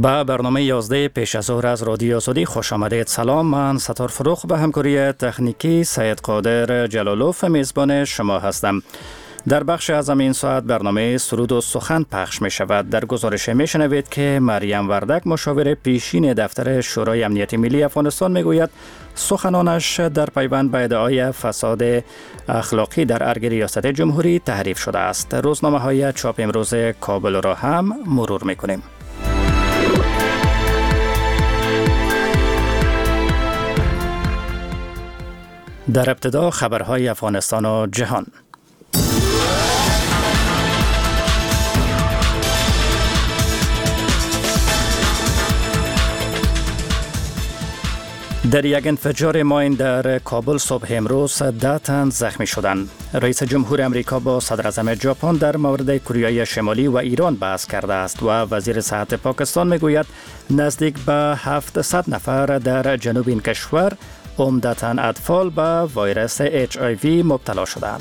با برنامه 11 پیش از ظهر از رادیو آزادی خوش آمدید. سلام، من ستار فروخ به همکاری تکنیکی سید قادر جلالوف میزبان شما هستم. در بخش از این ساعت برنامه سرود و سخن پخش می شود. در گزارش می شنوید که مریم وردک مشاور پیشین دفتر شورای امنیت ملی افغانستان می گوید سخنانش در پیوند به ادعای فساد اخلاقی در ارگ ریاست جمهوری تحریف شده است. روزنامه های چاپ امروز کابل را هم مرور می کنیم. در ابتدا خبرهای افغانستان و جهان. در یک انفجار ماین در کابل صبح امروز 10 تن زخمی شدند. رئیس جمهور امریکا با صدر اعظم ژاپن در مورد کره شمالی و ایران بحث کرده است و وزیر صحت پاکستان میگوید نزدیک به 700 نفر در جنوب این کشور عمدتاً اطفال به ویروس HIV مبتلا شدند.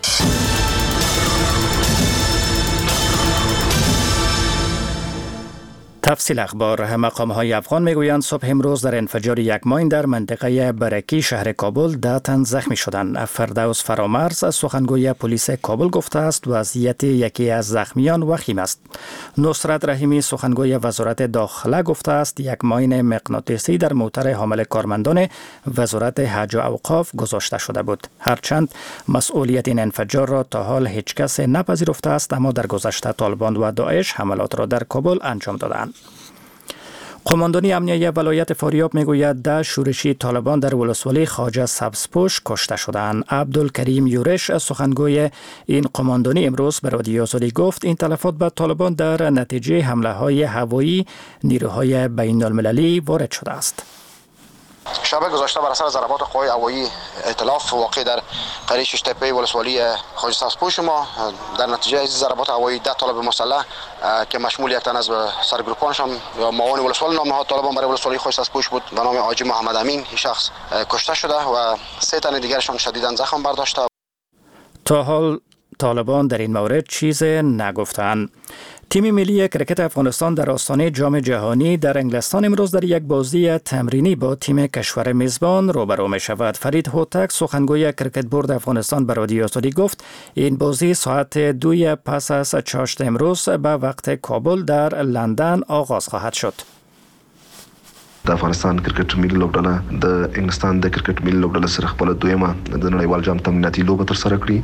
تفصیل اخبار. مقام‌های افغان میگویند صبح امروز در انفجار یک ماین در منطقه برکی شهر کابل 10 تن زخمی شدند. فردوس فرامرز سخنگوی پلیس کابل گفته است وضعیت یکی از زخمیان وخیم است. نصرت رحیمی سخنگوی وزارت داخله گفته است یک ماین مغناطیسی در موتر حامل کارمندان وزارت حج و اوقاف گذاشته شده بود. هرچند مسئولیت این انفجار را تا حال هیچ کس نپذیرفته است، اما در گذشته طالبان و داعش حملات را در کابل انجام دادند. قماندانی امنیه ولایت فاریاب میگوید 10 شورشی طالبان در ولسوالی خواجه سبزپوش کشته شدند. عبدالکریم یورش سخنگوی این قماندانی امروز به رادیو آزادی گفت این تلفات به طالبان در نتیجه حمله های هوایی نیروهای بین المللی وارد شده است. شب گذشته بر اثر ضربات قوای هوایی ائتلاف واقع در قریه شش تپه ولسوالی خواجه سبزپوش ما در نتیجه از ضربات هوایی 10 طالب مسلح که مشمول یک تن از سرگروپانشان یا معاون ولسوالی نامنهاد طالبان برای ولسوالی خواجه سبزپوش بود به نام حاجی محمد امین، این شخص کشته شده و 3 تن دیگرشان شدیداً زخم برداشته. تا حال طالبان در این مورد چیز نگفتند. تیم ملی کرکت افغانستان در آستانه جام جهانی در انگلستان امروز در یک بازی تمرینی با تیم کشور میزبان روبرو می شود. فرید هوتک سخنگوی کرکت بورد افغانستان به رادیو آزادی گفت این بازی ساعت 2 پس از چاشت امروز به وقت کابل در لندن آغاز خواهد شد. د افغانستان کرکټ ملي لوبډله د انګلستان د کرکټ ملي لوبډله سره خپل دویمه د نړیوال جام تمریناتي لوبه ترسره کړې.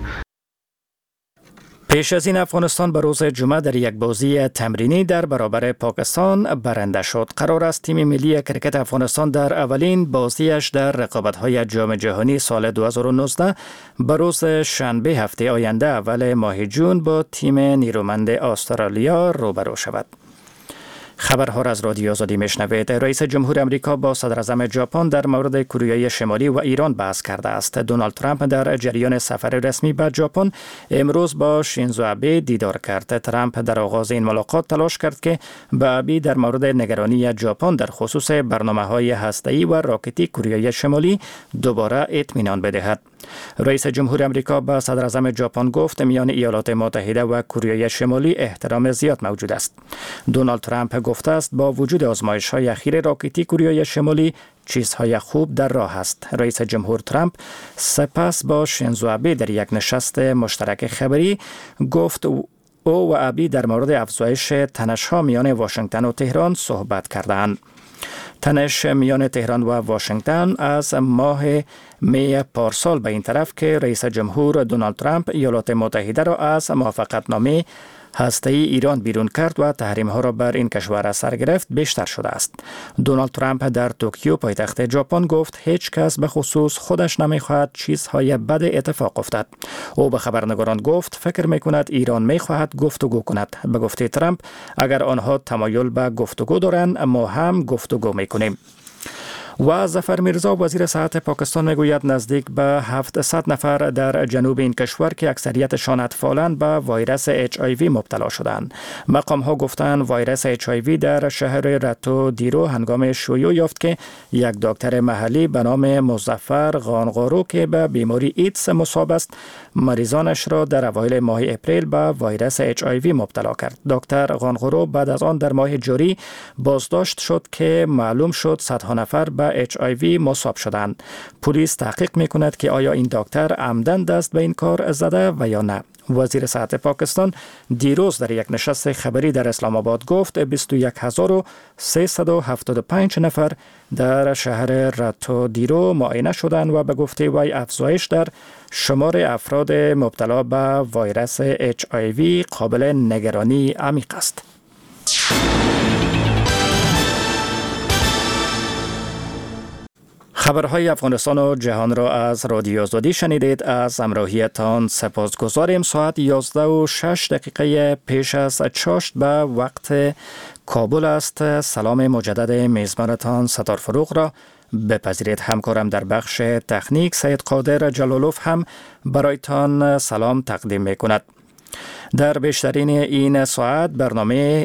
پیش از این افغانستان به روز جمعه در یک بازی تمرینی در برابر پاکستان برنده شد. قرار است تیم ملی کرکت افغانستان در اولین بازیش در رقابت‌های جام جهانی سال 2019 به روز شنبه هفته آینده اول ماه جون با تیم نیرومند استرالیا روبرو شود. خبرها را از رادیو آزادی میشنوید. رئیس جمهور امریکا با صدر اعظم ژاپن در مورد کره شمالی و ایران بحث کرده است. دونالد ترامپ در جریان سفر رسمی به ژاپن امروز با شینزو آبه دیدار کرد. ترامپ در آغاز این ملاقات تلاش کرد که به آبه در مورد نگرانی ژاپن در خصوص برنامه‌های هسته‌ای و راکتی کره شمالی دوباره اطمینان بدهد. رئیس جمهور امریکا با صدر اعظم ژاپن گفت میان ایالات متحده و کره شمالی احترام زیاد موجود است. دونالد ترامپ گفته است با وجود آزمایش‌های اخیر راکتی کره شمالی چیزهای خوب در راه است. رئیس جمهور ترامپ سپس با شینزو آبه در یک نشست مشترک خبری گفت او و آبه در مورد افزایش تنش‌ها میان واشنگتن و تهران صحبت کردند. تنش میان تهران و واشنگتن از ماه می پارسال به این طرف که رئیس جمهور دونالد ترامپ ایالات متحده را از موافقتنامه هسته‌ای ایران بیرون کرد و تحریم‌ها را بر این کشور اثر گرفت بیشتر شده است. دونالد ترامپ در توکیو پایتخت ژاپن گفت هیچ کس به خصوص خودش نمی‌خواهد چیزهای بد اتفاق افتد. او به خبرنگاران گفت فکر می‌کند ایران می‌خواهد گفتگو کند. به گفته ترامپ اگر آنها تمایل به گفتگو دارند ما هم گفتگو می‌کنیم. و ظفر میرزا وزیر صحت پاکستان میگوید نزدیک به 700 نفر در جنوب این کشور که اکثریتشان اطفالند به ویروس HIV مبتلا شدند. مقام ها گفتند ویروس HIV در شهر رتو دیرو هنگام شیوع یافت که یک دکتر محلی به نام مظفر غانغارو که به بیماری ایدز مصاب است مریضانش را در اوایل ماه اپریل به ویروس HIV مبتلا کرد. دکتر غانغورو بعد از آن در ماه جاری بازداشت شد که معلوم شد صدها نفر به HIV مصاب شدند. پلیس تحقیق میکند که آیا این دکتر عمدن دست به این کار زده و یا نه. وزیر صحت پاکستان دیروز در یک نشست خبری در اسلام آباد گفت 21375 نفر در شهر رتو دیرو معاینه شدند و به گفته وی افزایش در شمار افراد مبتلا به ویروس HIV قابل نگرانی عمیق است. خبرهای افغانستان و جهان را از رادیو آزادی شنیدید. از همراهیتان سپاسگزاریم. ساعت 11:06 پیش از چاشت به وقت کابل است. سلام مجدد میزبانتان ستار فروغ را بپذیرید. همکارم در بخش تکنیک سید قادر جلالوف هم برایتان سلام تقدیم می کند. در بیشترین این ساعت برنامه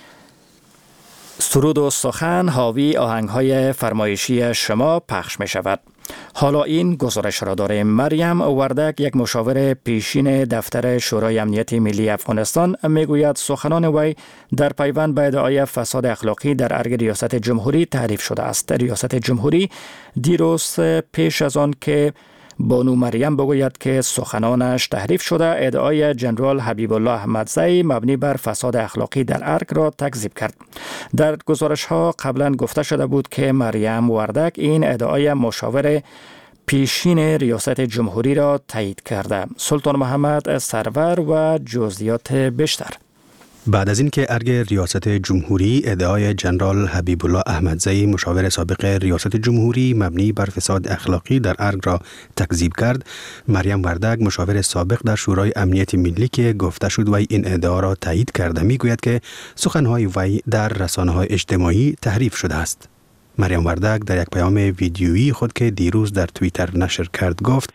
سرود و سخن حاوی آهنگ‌های فرمایشی شما پخش می شود. حالا این گزارش را داریم. مریم وردک، یک مشاور پیشین دفتر شورای امنیت ملی افغانستان، میگوید سخنان وی در پیوند به ادعای فساد اخلاقی در ارگ ریاست جمهوری تحریف شده است. ریاست جمهوری دیروز پیش از آن که بانو مریم بگوید که سخنانش تحریف شده، ادعای جنرال حبیب الله احمدزی مبنی بر فساد اخلاقی در ارگ را تکذیب کرد. در گزارش ها قبلا گفته شده بود که مریم وردک این ادعای مشاور پیشین ریاست جمهوری را تایید کرده. سلطان محمد سرور و جزئیات بیشتر. بعد از اینکه ارگ ریاست جمهوری ادعای جنرال حبیب الله احمدزی مشاور سابق ریاست جمهوری مبنی بر فساد اخلاقی در ارگ را تکذیب کرد، مریم وردک مشاور سابق در شورای امنیت ملی که گفته شد وی این ادعا را تایید کرده میگوید که سخنهای وی در رسانه‌های اجتماعی تحریف شده است. مریم وردک در یک پیام ویدیویی خود که دیروز در توییتر نشر کرد گفت: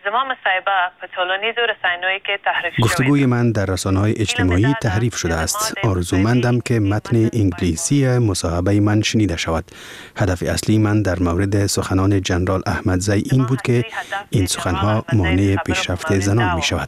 گفتگوی من در رسانه‌های اجتماعی تحریف شده است. آرزومندم که متن انگلیسی مصاحبه من شنیده شود. هدف اصلی من در مورد سخنان جنرال احمدزی این بود که این سخنها مانع پیشرفت زنان می شود.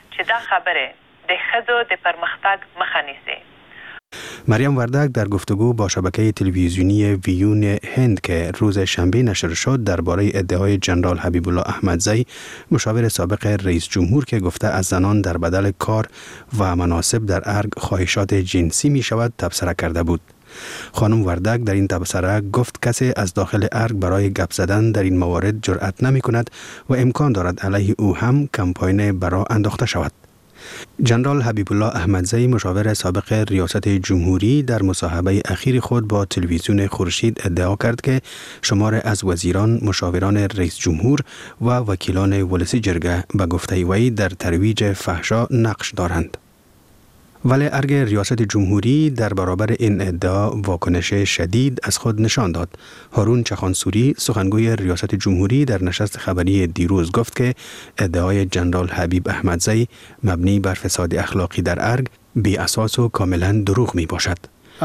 مریم وردک در گفتگو با شبکه تلویزیونی ویون هند که روز شنبه نشر شد درباره ادعای جنرال حبیب الله احمدزی مشاور سابق رئیس جمهور که گفته از زنان در بدل کار و مناصب در ارگ خواهشات جنسی می شود تبصره کرده بود. خانم وردک در این تبصره گفت کسی از داخل ارگ برای گپ زدن در این موارد جرأت نمی کند و امکان دارد علیه او هم کمپاین برا انداخته شود. جنرال حبیب الله احمدزی مشاور سابق ریاست جمهوری در مصاحبه اخیر خود با تلویزیون خورشید ادعا کرد که شمار از وزیران، مشاوران رئیس جمهور و وکیلان ولسی جرگه به گفته وی در ترویج فحشا نقش دارند. ولی ارگ ریاست جمهوری در برابر این ادعا واکنش شدید از خود نشان داد. هارون چخانسوری سخنگوی ریاست جمهوری در نشست خبری دیروز گفت که ادعای جنرال حبیب احمدزی مبنی بر فساد اخلاقی در ارگ بی اساس و کاملا دروغ می باشد.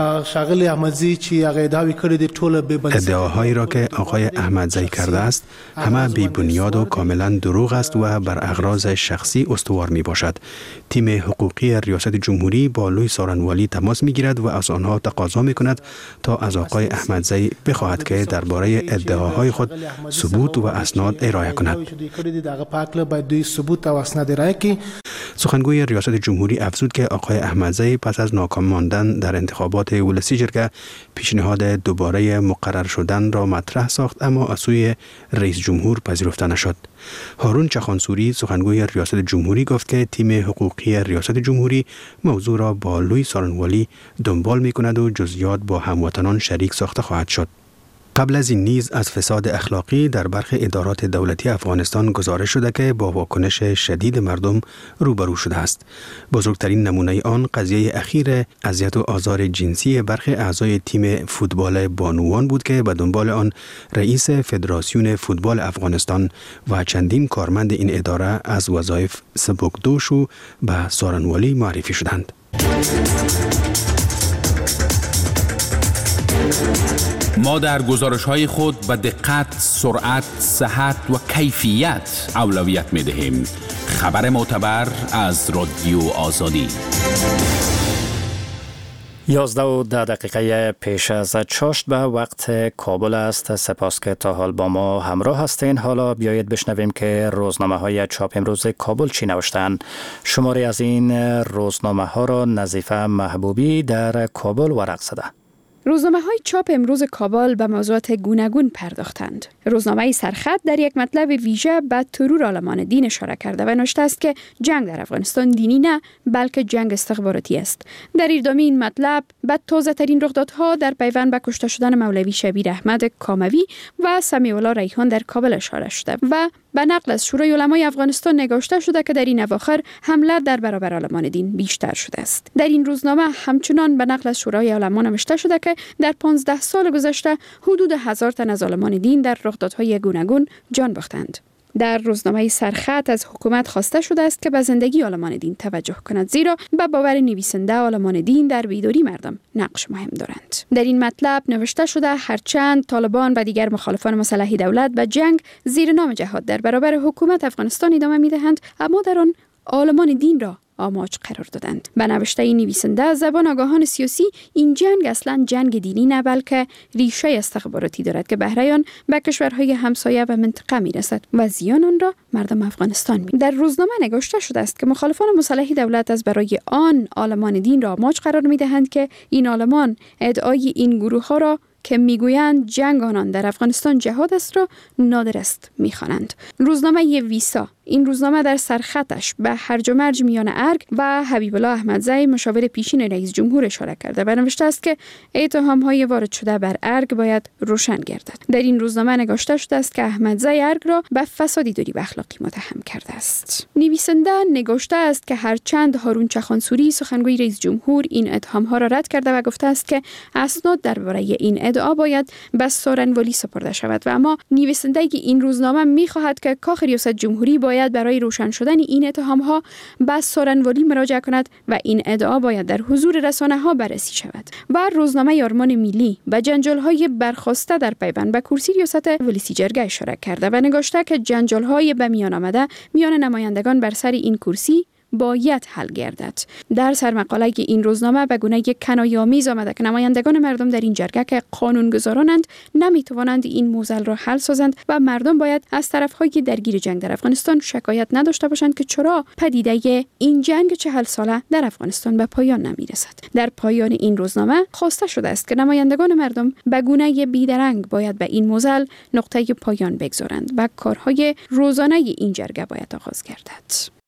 ادعاهایی را که آقای احمدزی کرده است همه بی بنیاد و کاملا دروغ است و بر اغراض شخصی استوار می باشد. تیم حقوقی ریاست جمهوری با لوی سارنوالی تماس می گیرد و از آنها تقاضا می کند تا از آقای احمدزی بخواهد که درباره ادعاهای خود ثبوت و اسناد ارائه کند. سخنگوی ریاست جمهوری افزود که آقای احمدزی پس از ناکام ماندن در انتخابات ولسی جرگه پیشنهاد دوباره مقرر شدن را مطرح ساخت اما از سوی رئیس جمهور پذیرفته نشد. هارون چخانسوری سخنگوی ریاست جمهوری گفت که تیم حقوقی ریاست جمهوری موضوع را با لوی سارنوالی دنبال می کند و جزئیات با هموطنان شریک ساخته خواهد شد. قبل از این نیز از فساد اخلاقی در برخی ادارات دولتی افغانستان گزارش شده که با واکنش شدید مردم روبرو شده است. بزرگترین نمونه آن قضیه اخیر اذیت و آزار جنسی برخی اعضای تیم فوتبال بانوان بود که به دنبال آن رئیس فدراسیون فوتبال افغانستان و چندین کارمند این اداره از وظایف سبکدوش و به سارنوالی معرفی شدند. ما در گزارش‌های خود به دقت، سرعت، صحت و کیفیت اولویت می‌دهیم. خبر معتبر از رادیو آزادی. 11:10 پیش از چاشت به وقت کابل است. سپاس که تا حال با ما همراه هستین. حالا بیایید بشنویم که روزنامه های چاپ امروز کابل چی نوشتند. شماری از این روزنامه ها را نظیفه محبوبی در کابل ورق زده. روزنامه‌های چاپ امروز کابل به موضوعات گوناگون پرداختند. روزنامه سرخط در یک مطلب ویژه به ترور آلمان دین اشاره کرده و نوشته است که جنگ در افغانستان دینی نه بلکه جنگ استخباراتی است. در ادامه این مطلب به تازه‌ترین رخدادها در پیوند به کشته شدن مولوی شبیر احمد کاموی و سمیع الله ریحان در کابل اشاره شده و به نقل از شورای علمای افغانستان نگاشته شده که در این اواخر حمله در برابر آلمان دین بیشتر شده است. در این روزنامه همچنان به نقل از شورای علما نوشته شده که در 15 سال گذشته حدود 1000 تن از آلمان دین در رخدادهای گوناگون جان باختند. در روزنامه سرخط از حکومت خواسته شده است که به زندگی آلمان دین توجه کند، زیرا به باور نویسنده آلمان دین در بیداری مردم نقش مهم دارند. در این مطلب نوشته شده هرچند طالبان و دیگر مخالفان مسلح دولت به جنگ زیر نام جهاد در برابر حکومت افغانستان ادامه می‌دهند، اما در آن آلمان دین را آماج قرار دادند. به نوشته این نویسنده از زبان آگاهان سیاسی این جنگ اصلا جنگ دینی نه بلکه ریشه استخباراتی دارد که بهره آن به کشورهای همسایه و منطقه میرسد و زیان آن را مردم افغانستان می. در روزنامه نگاشته شده است که مخالفان مسلح دولت از برای آن آلمان دین را آماج قرار میدهند که این آلمان ادعای این گروه ها را که میگویند جنگ آنان در افغانستان جهاد است را نادرست میخوانند. روزنامه ویسا این روزنامه در سرخطش به هرج و مرج میان ارگ و حبیب الله احمدزی مشاور پیشین رئیس جمهور اشاره کرده و نوشته است که اتهام‌های وارد شده بر ارگ باید روشن گردد. در این روزنامه نگاشته شده است که احمدزی ارگ را به فساد اداری و اخلاقی متهم کرده است. نویسنده نگاشته است که هرچند هارون چخانسوری سخنگوی رئیس جمهور این اتهام‌ها را رد کرده و گفته است که اسناد درباره این ادعا باید به سارنوالی سپرده شود و اما نویسنده این روزنامه می‌خواهد که کاخ ریاست جمهوری باید برای روشن شدن این اتهام‌ها به سارنوالی مراجعه کند و این ادعا باید در حضور رسانه‌ها بررسی شود. و روزنامه آرمان ملی به جنجال‌های برخاسته در پیوند به کرسی ریاست ولسی جرگه اشاره کرده و نگاشته که جنجال‌های به میان آمده میان نمایندگان بر سر این کرسی باید حل گردد. در سرمقاله این روزنامه به گونه کنایه‌آمیز آمده که نمایندگان مردم در این جرگه که قانونگذارانند نمیتوانند این موزل را حل سازند و مردم باید از طرف‌های درگیر جنگ در افغانستان شکایت نداشته باشند که چرا پدیده این جنگ 40 ساله در افغانستان به پایان نمیرسد. در پایان این روزنامه خواسته شده است که نمایندگان مردم به گونه بی‌درنگ باید به این موزل نقطه پایان بگذارند و کارهای روزانه این جرگه باید آغاز گردد.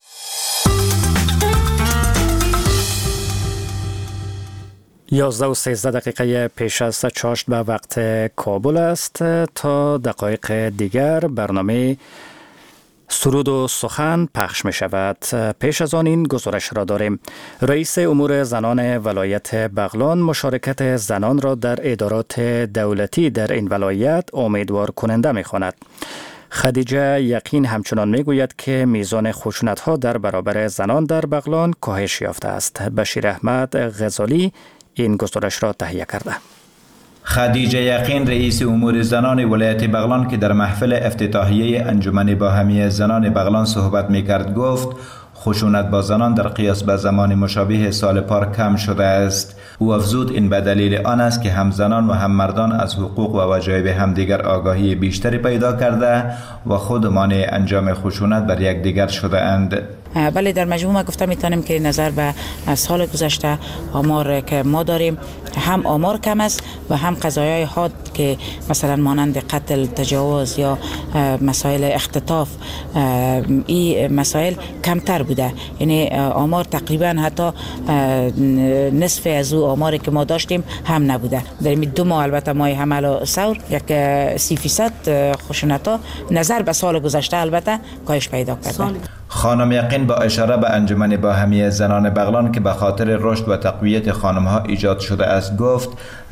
11:13 پیش از چاشت به وقت کابل است. تا دقایق دیگر برنامه سرود و سخن پخش می شود. پیش از آن این گزارش را داریم. رئیس امور زنان ولایت بغلان مشارکت زنان را در ادارات دولتی در این ولایت امیدوار کننده می خواند. خدیجه یقین همچنان میگوید که میزان خشونت‌ها در برابر زنان در بغلان کاهش یافته است. بشیر احمد غزالی این گزارش را تهیه کرده. خدیجه یقین رئیس امور زنان ولایت بغلان که در محفل افتتاحیه انجمن باهمی زنان بغلان صحبت می‌کرد گفت خشونت با زنان در قیاس به زمان مشابه سال پار کم شده است. او افزود این به دلیل آن است که هم زنان و هم مردان از حقوق و وجایب همدیگر آگاهی بیشتری پیدا کرده و خود مانع انجام خشونت بر یکدیگر شده اند. بله، در مجموع گفته میتونیم که نظر به سال گذشته آمار که ما داریم هم آمار کم است و هم قضایای حاد که مثلا مانند قتل، تجاوز یا مسائل اختطاف، این مسائل کمتر بوده. یعنی آمار تقریبا حتی نصف از او آماری که ما داشتیم هم نبوده. در این 2 ماه البته ما حمل و ثور یک 30% خشونت‌ها نظر به سال گذشته البته کاهش پیدا کرده. خانم یقین با اشاره به انجمن باهمی زنان بغلان که به خاطر رشد و تقویت خانم‌ها ایجاد شده است گفت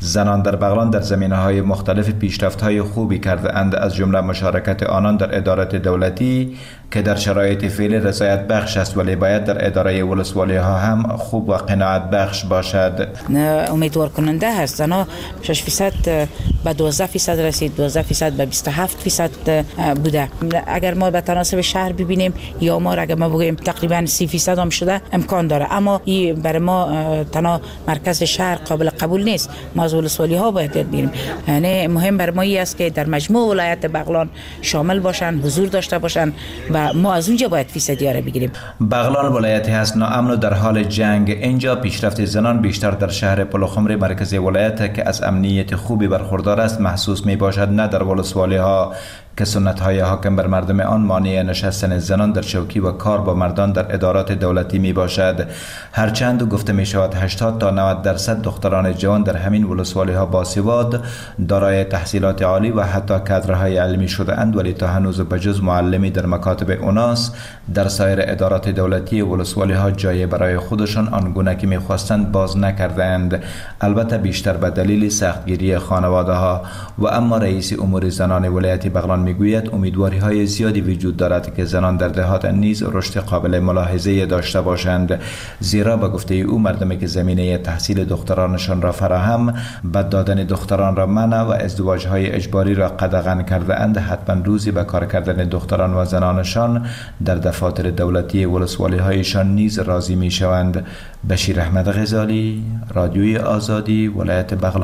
زنان در بغلان در زمینه‌های مختلف پیشرفت‌های خوبی کرده اند، از جمله مشارکت آنان در ادارات دولتی که در شرایط فعلی رضایت بخش است، ولی باید در اداره ولسوالی ها هم خوب و قناعت بخش باشد. امیدوار کننده هست. زنها 6% به 12% رسید، 12% به 27% بوده. اگر ما به تناسب شهر ببینیم یا ما اگر ما بگیم تقریبا 30% هم شده، امکان داره، اما این برای ما تنها مرکز شهر قابل قبول نیست. ما از ولسوالی ها باید بگیریم. یعنی مهم برای ما است که در مجموع ولایت بغلان شامل باشن، حضور داشته باشن و ما از اونجا باید فیصدی را بگیریم. بغلان ولایتی هست ناامن و در حال جنگ. اینجا پیشرفت زنان بیشتر در شهر پلخمر مرکز ولایت که از امنیت خوبی برخوردار است محسوس می باشد، نه در ولسوالی ها که سنت های حاکم بر مردم آن مانع نشستن زنان در چوکی و کار با مردان در ادارات دولتی می باشد. هرچند گفته می شود 80 تا 90% دختران جوان در همین ولسوالی ها باسواد، دارای تحصیلات عالی و حتی کادرهای علمی شده اند، ولی تا هنوز بجز معلمی در مکاتب اوناس در سایر ادارات دولتی ولسوالی ها جای برای خودشان آنگونه که می خواستند باز نکرده اند، البته بیشتر به دلیل سختگیری خانواده ها. و اما رئیس امور زنان ولایت بغلان میگوید امیدواری های زیادی وجود دارد که زنان در دهات نیز رشد قابل ملاحظه داشته باشند، زیرا به گفته او مردمی که زمینه تحصیل دخترانشان را فراهم، بد دادن دختران را منع و ازدواج های اجباری را قدغن کرده اند، حتما روزی به کار کردن دختران و زنانشان در دفاتر دولتی ولسوالی هایشان نیز راضی می شوند. بشیر احمد غزالی، رادیوی آزادی، ولایت بغلان.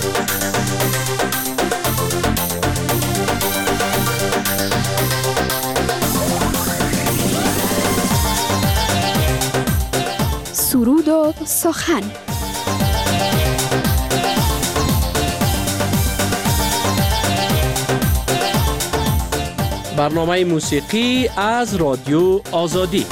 سرود و سخن. برنامه موسیقی از رادیو آزادی.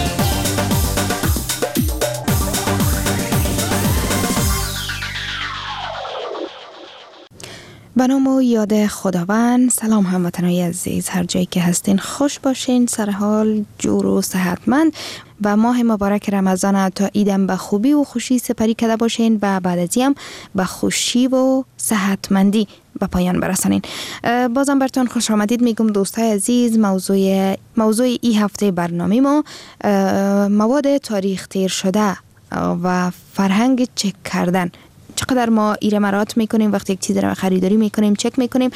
به نام و یاد خداوند. سلام هموطنان عزیز، هر جایی که هستین خوش باشین، سر حال، جور و صحتمند و ماه مبارک رمضان تا عیدم به خوبی و خوشی سپری کرده باشین و بعد از هم به خوشی و صحتمندی به پایان برسانین. بازم براتون خوش آمدید میگم دوستای عزیز. موضوع این هفته برنامه ما مواد تاریخ تیر شده و فرهنگ چک کردن. چقدر ما ایره مرات میکنیم وقتی یک چیزی رو خریداری میکنیم، چک میکنیم،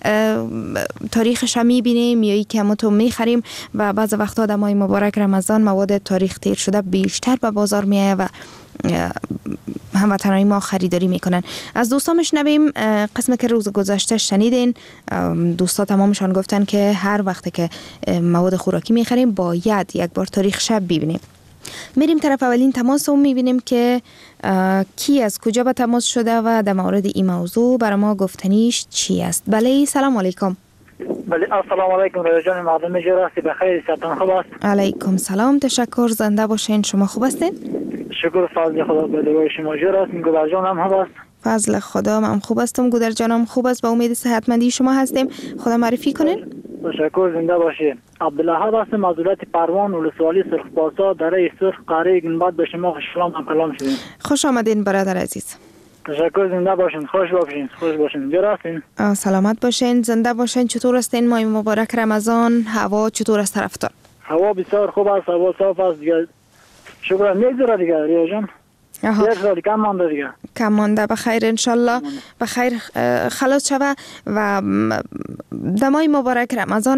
تاریخش هم میبینیم یا ای که همون تو میخریم و بعض وقتا در ماه مبارک رمضان مواد تاریخ تیر شده بیشتر به بازار میایه و هموطنان ما خریداری میکنن. از دوستان میشنویم قسمی که روز گذشته شنیدین. دوستا تمامشان گفتن که هر وقت که مواد خوراکی میخریم باید یک بار تاریخ شب ببینیم. میریم طرف اولین تماس رو میبینیم که کی از کجا به تماس شده و در مورد این موضوع برای ما گفتنیش چی است. بله، سلام علیکم. بله، السلام علیکم. رضا جان، مردم جراستی بخیر، صحتان خوب است؟ علیکم سلام، تشکر، زنده باشین. شما خوب هستین؟ شکر فضل خدا به دوای شما جراست. گودر جان هم خوب است؟ فضل خدا، من خوب هستم، گودر جانم خوب است، با امید صحتمندی شما هستیم. خدا معرفی کنین. تشکر، زنده باشید. عبدالله هستم از ولایت پروان، ولسوالی سرخپاسا، دره سرخ، قاره گنبد. به شما خوش کلام شدیم. خوش آمدین برادر عزیز. تشکر، زنده باشین، خوش باشین. جراستین؟ سلامت باشین، زنده باشین. چطور هستین؟ ماه مبارک رمضان، هوا چطور است طرفدار؟ هوا بسیار خوب است، هوا صاف است دیگه. شکر. میگذره دیگه ریا جان. یک سال کم مانده دیگه. کم مانده. بخیر انشالله بخیر خلاص شوه. و در ماه مبارک رمضان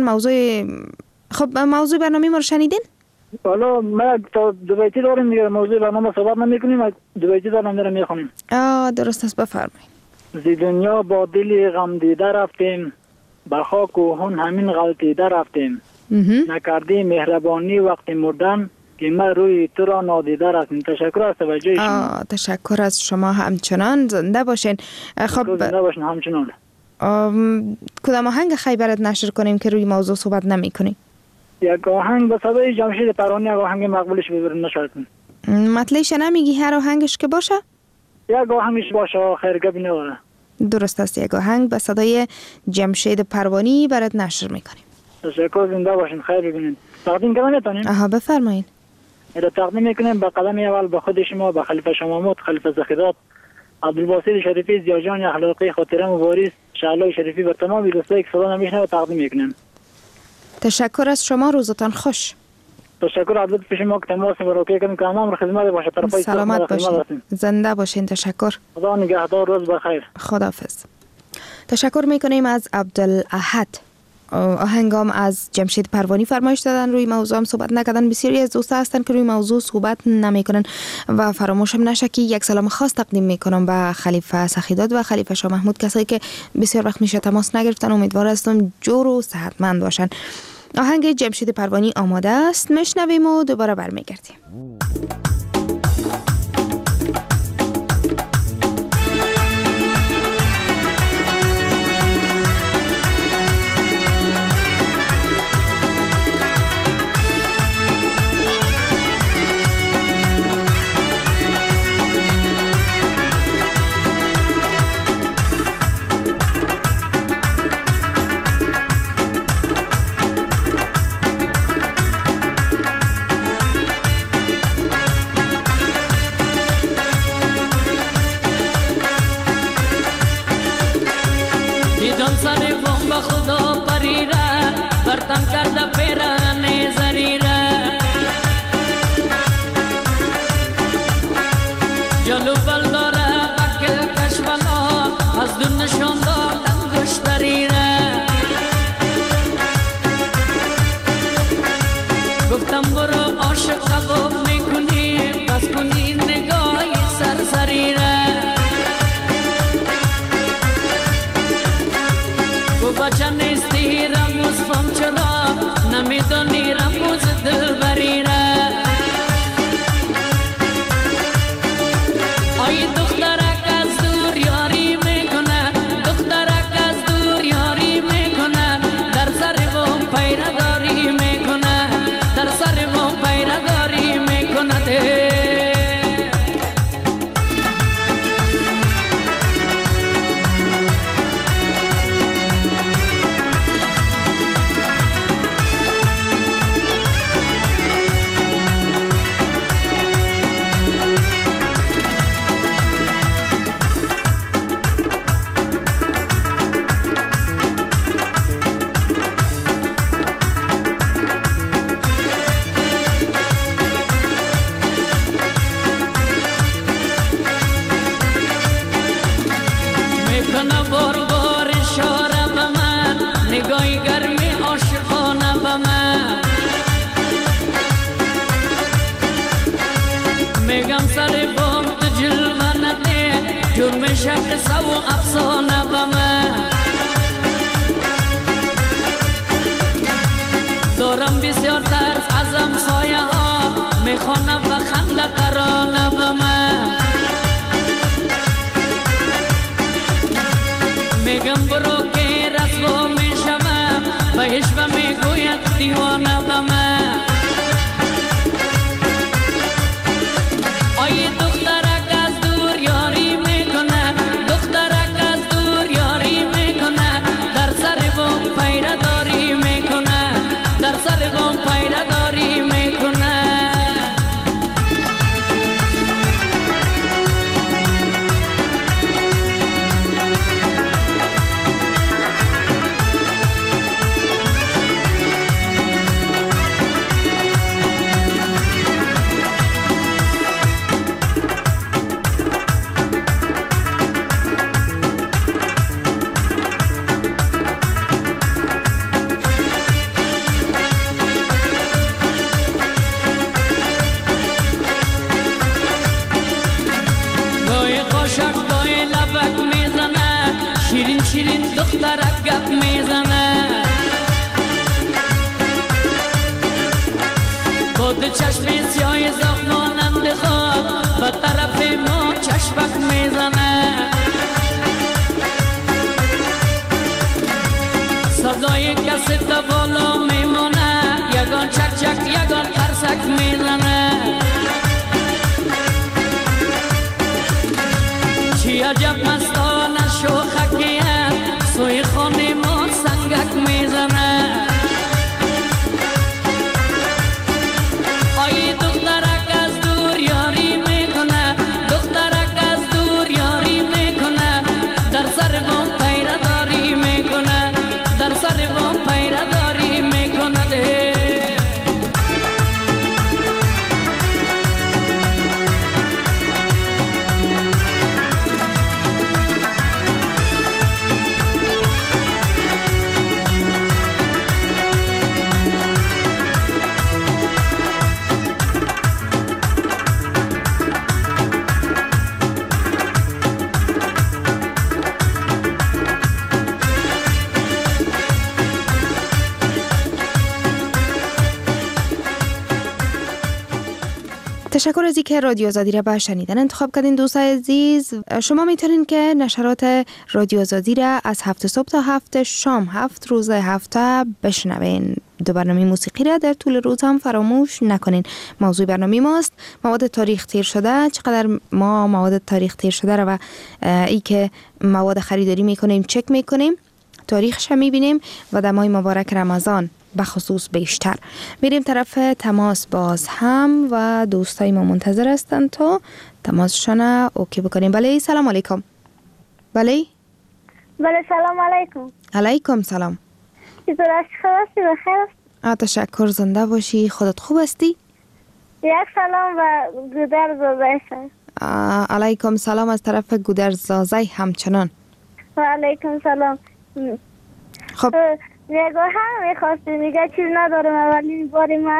موضوع برنامه ما رو شنیدین؟ حالا ما تا دو بیتی داریم دیگه، موضوع برنامه صحبت نمی‌کنیم، دو بیتی داریم میخونیم. درست است، بفرمایید. زی دنیا با دلی غم دیده رفتیم، به خاک و خون همین غلطیده رفتیم. نکردی مهربانی وقتی مردن، که ما روی تو را نادیده رفتیم. تشکر از توجه شما. تشکر از شما همچنان. زنده باشین. خب زنده باشین همچنان. کدام آهنگ خیبرت نشر کنیم که روی موضوع صحبت نمی کنیم؟ یک آهنگ به صدای جمشید پروانی، یک آهنگ مقبولش ببریم نشاید. مطلعش نمیگی هر آهنگش که باشه؟ یک آهنگش باشه، خیر گبی نداره. درست است، یک آهنگ به صدای جمشید پروانی برات نشر میکنیم. تشکر، زنده باشین، خیر ببینید. تقدیم کنم میتونیم؟ بفرمایید. تقدیم میکنیم به قدم اول به خود شما، به خلیفه شمامود، خلیفه زخیدات، عبدالباسط شریفی، زیاجان اخلاقی، خاطره مبارز، شعلای شریفی و تمام دوستایی که صدا نمیشنوه تقدیم میکنم. تشکر از شما، روزتان خوش. تشکر حضرت پیش ما که تماس مراکه کنیم که امام خدمت باشه. سلامت باشین، زنده باشین. تشکر. خدا نگهدار، روز بخیر. خداحافظ. تشکر میکنیم از عبدالاحد. آهنگام از جمشید پروانی فرمایش دادن، روی موضوع هم صحبت نکردن. بسیاری از دوستا هستن که روی موضوع صحبت نمیکنن و فراموشم نشه که یک سلام خاص تقدیم میکنم به خلیفه سخیداد و خلیفه شاه محمود، کسایی که بسیار وقت میشه تماس نگرفتن. امیدوار هستم جور و صحتمند باشن. آهنگ جمشید پروانی آماده است، میشنویم و دوباره برمیگردیم. دخترک از دور یاری میکنه، دخترک از دور یاری تشکر از اینکه رادیو آزادی را به شنیدن انتخاب کردین دوستای عزیز. شما میتونین که نشرات رادیو آزادی را از 7 صبح تا 7 شام 7 روز هفته بشنوین. دو برنامه موسیقی را در طول روز هم فراموش نکنین. موضوع برنامه ماست مواد تاریخ تیر شده. چقدر ما مواد تاریخ تیر شده را و ای که مواد خریداری میکنیم چک میکنیم، تاریخش هم میبینیم و در ماه مبارک رمضان بخصوص بیشتر. میریم طرف تماس باز هم و دوستای ما منتظر هستن تا تماسشان اوکی بکنیم. بله سلام علیکم. بله سلام علیکم. علیکم سلام. چطور هستی؟ بخیر؟ تشکر، زنده باشی. خودت خوب هستی؟ یک سلام و گودرز زازای. علیکم سلام از طرف گودرز زازای همچنان. و علیکم سلام. خب نگاه هم میخواستی میگه چیز ندارم، اولین باری ما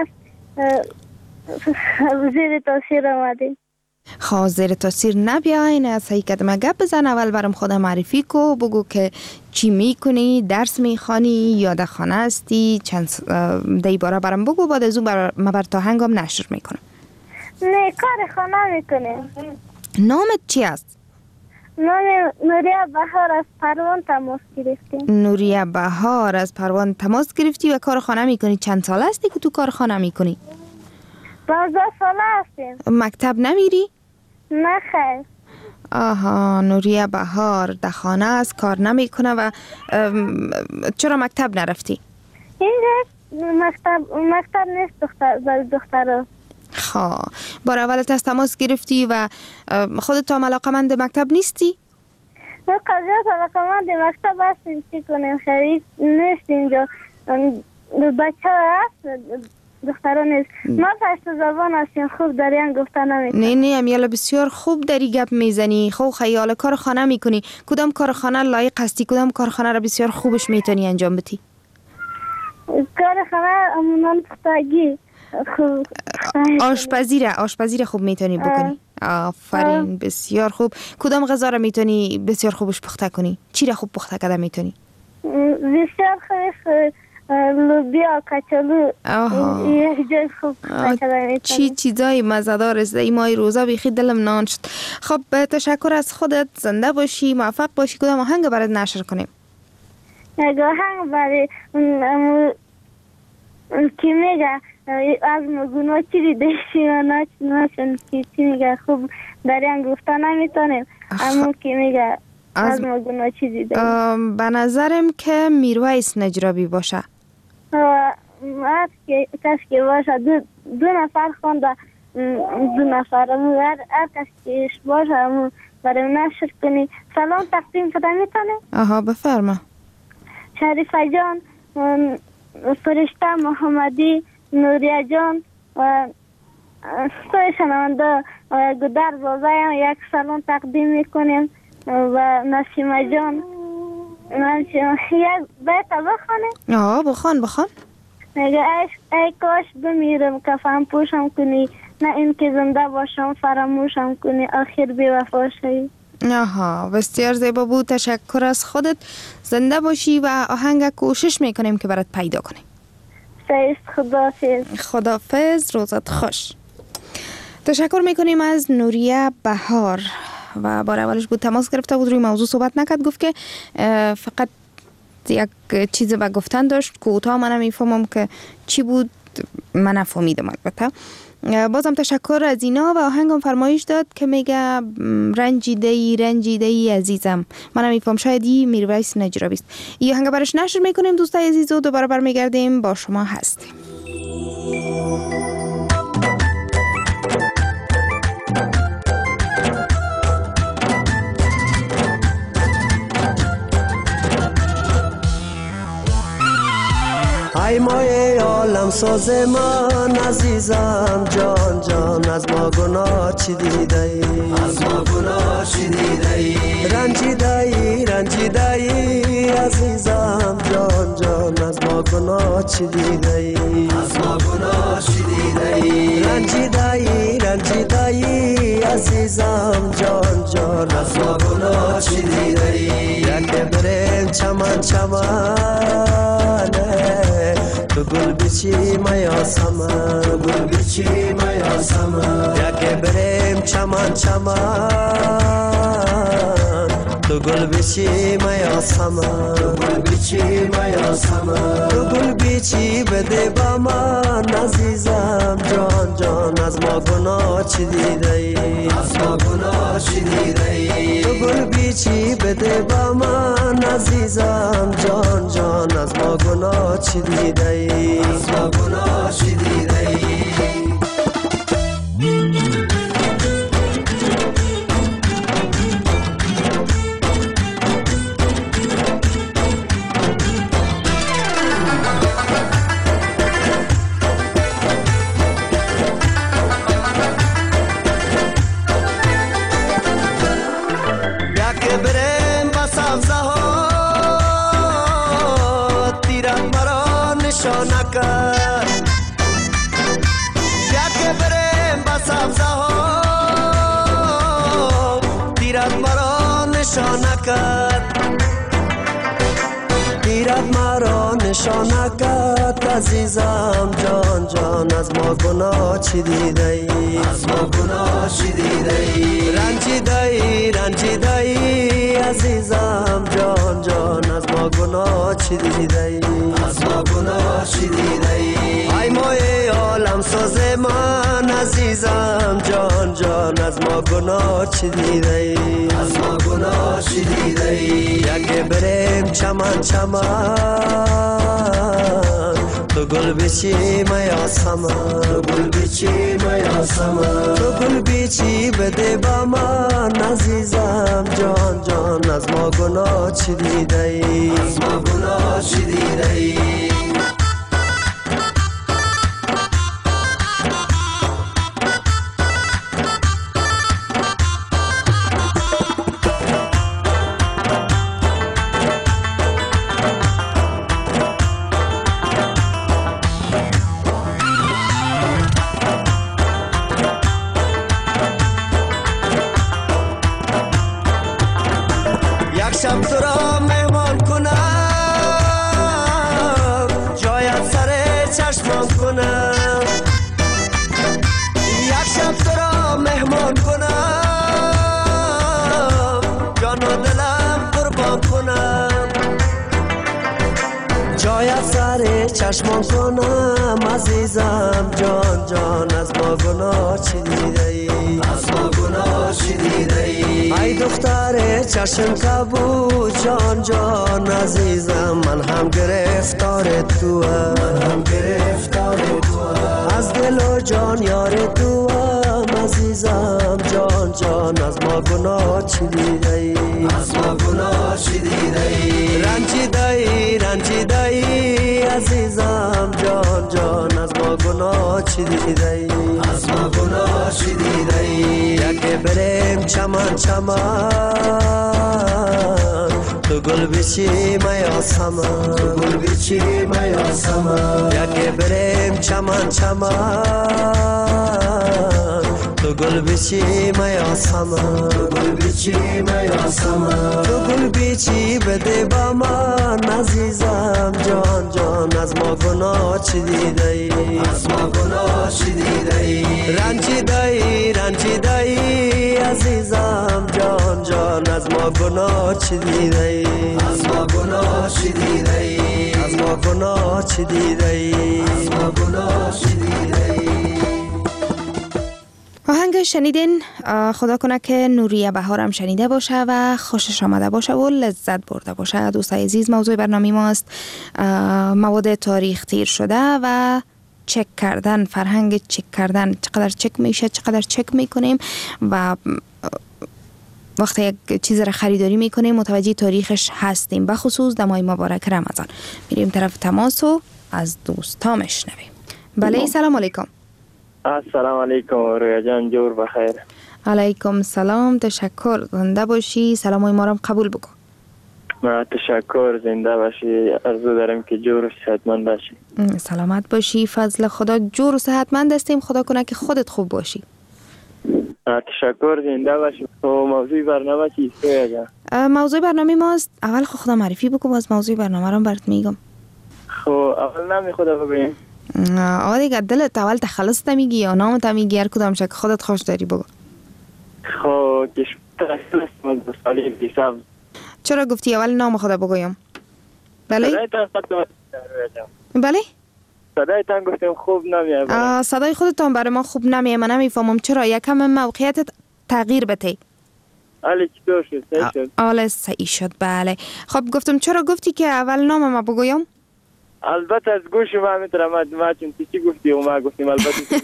زیر تاثیر آمدیم. خواه زیر تاثیر نبیاین، از هی کدمه گپ بزن. اول برام خودم معرفی کو، بگو که چی میکنی، درس میخوانی یا در خانه هستی، چند دیباره برام بگو، بعد از اون ما بر تا هنگام نشر میکنم. نه کار خانه میکنیم. نامت چی است؟ نوریا بهار از پروان تماس گرفتیم. نوریا بهار از پروان تماس گرفتی و کار خانه میکنی. چند سال هستی که تو کار خانه میکنی؟ 12 ساله هستیم. مکتب نمیری؟ نه خیر. آها، نوریا بهار در خانه است، کار نمیکنه. و چرا مکتب نرفتی؟ اینجا مکتب نیست دخترها. خواه بار اولت از تماس گرفتی و خودت هم علاقمند مکتب نیستی؟ ما قضیت علاقمند مکتب هستیم، چی کنیم؟ خرید نیست اینجا، بچه هست دخترها نیست. ما پشت زبان هستیم، خوب داریم گفتن نمیکنیم. نه امیالا بسیار خوب داری گپ میزنی. خوب خیال کار خانه میکنی. کدام کار خانه لایق هستی؟ کدام کار خانه را بسیار خوبش میتونی انجام بدی؟ کار خانه امونان پختگی خوب. آشپزی را خوب میتونی بکنی. آفرین، بسیار خوب. کدام غذا را میتونی بسیار خوبش پخته کنی؟ چی را خوب پخته کرده میتونی؟ بسیار خوب. لوبیا، کچالو، یک جای خوب پخته کرده میتونی. چی چیزای مزه‌دار است. این ماه روزا بیخی دلم نان شد. خب تشکر از خودت، زنده باشی، موفق باشی. کدام آهنگ برات نشر کنیم؟ آهنگ برای کی میگه از مگونا چی دیدشی و ناشن چی میگه خوب داریم گفتن نمیتونیم، اما کی میگه از مگونا چی دیده. به نظرم که میرویس نجرابی باشه. کس که باشه دو نفر خونده، دو نفر هر کس که باشه برای نشر کنی. سلام تقدیم شده میتونه؟ بفرما. شریفه جان، فرشته محمدی، نوریا جان و سوی شنونده گودر بازایم یک سلام تقدیم میکنیم و نسیمه جان. یک بیت بخونه؟ بخون. میگه ای کاش بمیرم کفن پوشم کنی، نه این که زنده باشم فراموشم کنی، آخر بی وفا شوی. بسیار زیبا بود. تشکر از خودت، زنده باشی و آهنگ کوشش میکنیم که برات پیدا کنیم. خداحافظ، روزت خوش. تشکر میکنیم از نوریا بهار و بار اولش بود تماس گرفته بود، روی موضوع صحبت نکرد، گفت که فقط یک چیز به گفتن داشت کوتاه. من نمیفهمم که چی بود، من نفهمیدم. البته بازم تشکر از اینا و آهنگم فرمایش داد که میگه رنجیده ای عزیزم. من نمیفهم، شاید این میرویس نجرابی است. این آهنگ برش نشر میکنیم دوستای عزیز و دوباره برمیگردیم با شما هستیم. ای مایه عالم ساز من عزیزم، جان از ما گناه چی دیده ای؟ رنجیده ای عزیزم، جان از ما گناه چی دیده ای؟ رنجیده ای عزیزم، جان از ما گناه چی دیده ای؟ یک بریم چمن تو گل بیچی میاسم گل بیچی میاسم یکی بریم چمان چمان تو گل بیچی میاسم تو گل بیچی میاسم تو گل بیچی بده با من عزیزم جان جان از ما گناه چی دیده ای از ما گناه چی دیده ای تو گل بیچی بده با من عزیزم جان جان از ما گناه چی دیده ای از ما گناه چی دیده ای دیرت مرا نشانکت عزیزم جان جان از ما گناه چی دیده ای از ما گناه چی دیده ای رنجیده ای عزیزم جان جان از ما گناه چی دیده ای از ما گناه چی دیده ای ای مای عالم ساز من عزیزم جان جان از ما گناه چی دیده ای از ما گناه چی دیده ای یکی بریم چمان چمان تو گل بیچی میاسم تو گل بیچی میاسم تو گل بیچی بده با من عزیزم جان جان از ما گناه چی دیده ای از ما گناه چی دیده ای شب تو را مهمان کنم جایت سر چشمان کنم یک شب تو را مهمان کنم جان و دلم قربان کنم جایت سر چشمان کنم عزیزم جان جان از ما گناه چی دیده ای از ما گناه چی دیده ای ای دختر چشم کبود جان جان عزیزم من هم گرفتار تو من هم گرفتار تو از دل و جان یار تو عزیزم جان جان از ما گناه چی دیده ای از ما گناه چی دیده ای رنجیده ای عزیزم جان جان از ما گناه چی دیده ای از ما گناه چی دیده ای یکی بریم چمان چمان تو گل بیچی میاسم تو گل بیچی میاسم یکی بریم چمان چمان تو گل بیچی میاسم تو گل بیچی میاسم تو گل بیچی بده با من عزیزم جان جان از ما گناه چی دیده ای از ما گناه چی دیده ای رنجیده ای عزیزم جان جان از ما گناه چی دیده ای از ما گناه چی دیده ای از ما گناه چی دیده ای از ما گناه چی دیده ای آهنگ شنیدین خدا کنه که نوریه بهارم شنیده باشه و خوشش آمده باشه و لذت برده باشه. دوستای عزیز موضوع برنامه ماست مواد تاریخ تیر شده و چک کردن، فرهنگ چک کردن، چقدر چک میشه، چقدر چک میکنیم و وقتی یک چیز را خریداری میکنیم متوجه تاریخش هستیم، بخصوص در ماه مبارک رمضان. میریم طرف تماس و از دوستا میشنویم. بله سلام علیکم. السلام علیکم رویا جان، جور بخیر. علیکم سلام، تشکر، زنده باشی، سلامای ما را قبول بکن. تشکر، زنده باشی، عرضو دارم که جور و صحتمند باشی. سلامت باشی، فضل خدا، جور و صحتمند هستیم، خدا کنه که خودت خوب باشی. تشکر، زنده باشی. موضوع برنامه چیست رویا جان؟ موضوع برنامه ماست، اول خدا معرفی بکن باز موضوع برنامه را برات میگم. خب اول نام خدا بگویم. آقا دیگه دلت اول تخلصت میگی یا نامت میگی، هر کدام شک خودت خوش داری بگو. خب تخلص من سالی بیسم. چرا گفتی اول نام خدا بگویم؟ بله؟ بله؟ صدایتان گفتیم خوب نمیاد. صدای خودتان برای ما خوب نمیاد، من نمیفهمم چرا. یکم موقعیتت تغییر بده. حالا چطور شد؟ صحیح شد؟ حالا صحیح شد. بله. خب گفتم چرا گفتی که اول نام ما بگویم؟ البته از گوش ما میتونم ما چون چی گفتی و ما گفتیم البته.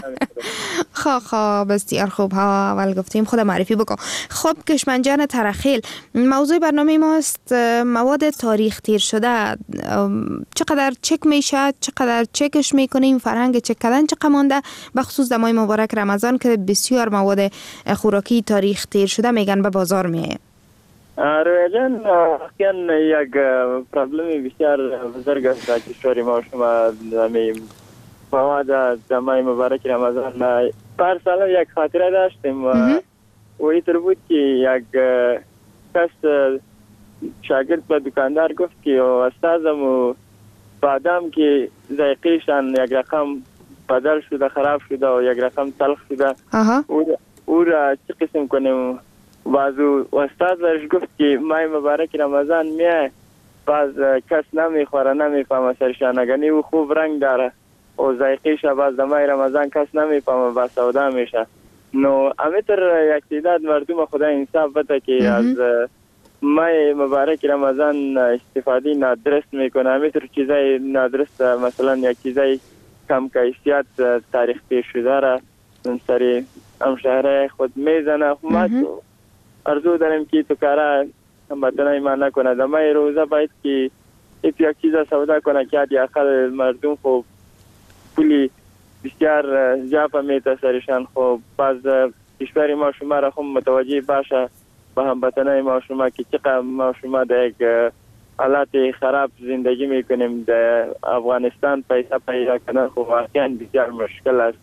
خب بسیار خوب. ها اول گفتیم خود معرفی بکن. خب کشمن جان ترخیل، موضوع برنامه ماست مواد تاریخ تیر شده. چقدر چک میشه، چقدر چکش میکنیم، فرهنگ چک کردن چقدر مانده، بخصوص در ماه مبارک رمضان که بسیار مواد خوراکی تاریخ تیر شده میگن به بازار میایه. رویا جان اخیراً یک پرابلم بسیار بزرگ است در کشور ما شما مواد در ماه مبارک رمضان. پر سال یک خاطره داشتیم و اینطور بود که یک کس شاگرد به دکاندار گفت که استادم و بادام که ذائقه‌شان یک رقم بدل شده، خراب شده و یک رقم تلخ شده، او را چه قسم کنیم؟ بعضو استاد برش گفت که ماه مبارک رمضان میه، بعض کس نمیخوره نمیفهمه سرشانگانی و خوب رنگ داره و ذائقه‌ش بعض ماه رمضان کس نمیفهمه با سودا میشه. نو امیتر یک تعداد مردم خدا انصاف بده که از ماه مبارک رمضان استفاده نادرست میکنه. امیتر چیزای نادرست مثلا یک چیزای کم کیفیت تاریخ پیش شده را سری همشهره خود میزنه. ارزو داریم که تو کارا هموطنای ما نکنه. در ماه روزه باید که یک چیز سودا کنه که یا اقل مردم خوب پولی بسیار زیاده میته سرشان. خوب باز کشور ما شما را خوب متوجه باشه به هموطنای ما شما که چقدر ما شما در یک حالات خراب زندگی میکنیم. در افغانستان پیسه پیدا کردن خوب واقعا بسیار مشکل است.